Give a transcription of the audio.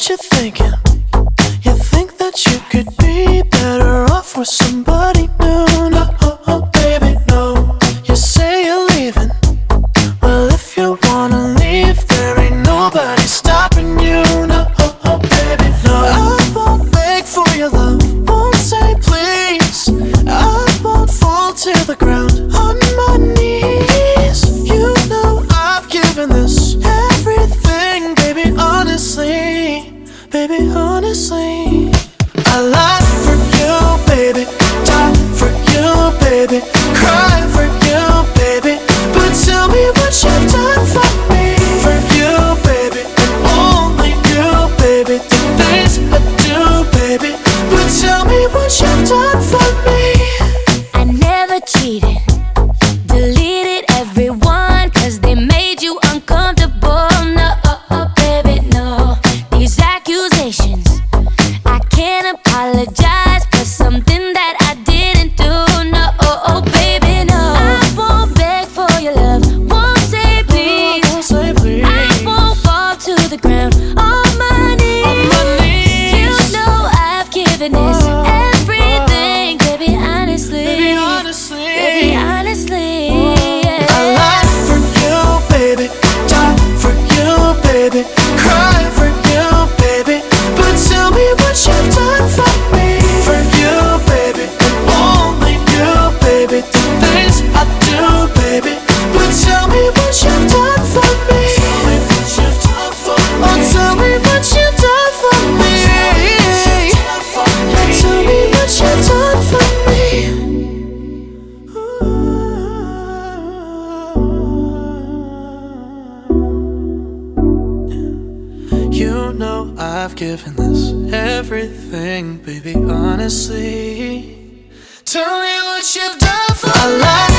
what you're thinking. You think that you could be better off with somebody new. No, baby, no. You say you're leaving. Well, if you wanna leave, there ain't nobody stopping you. No, baby, no. I won't beg for your love, won't say please. I won't fall to the ground on my knees. You know I've given this everything, baby, honestly. Baby, honestly, I lie for you, baby, die for you, baby, cry for you, baby. But tell me what you've done for me. For you, baby, and only you, baby. The things I do, baby. But tell me what you've done for me. I never cheated, deleted everyone, cause they made you uncomfortable. No, baby, no. These accusations, I can't apologize for something that I didn't do. No, baby, no. I won't beg for your love, won't say please. I won't fall to the ground on my knees. You know I've given this everything, baby, honestly. Baby, honestly, Baby, honestly, yeah. I lie for you, baby, die for you, baby, cry for you, baby. But tell me what you've done for me. For you, baby, and only you, baby. The things I do, baby. But tell me what you've done for me. Tell me what you've done for me. Oh, tell me what you've done for me. Tell me what you've done for me. You know I've given this everything, baby, honestly. Tell me what you've done for me.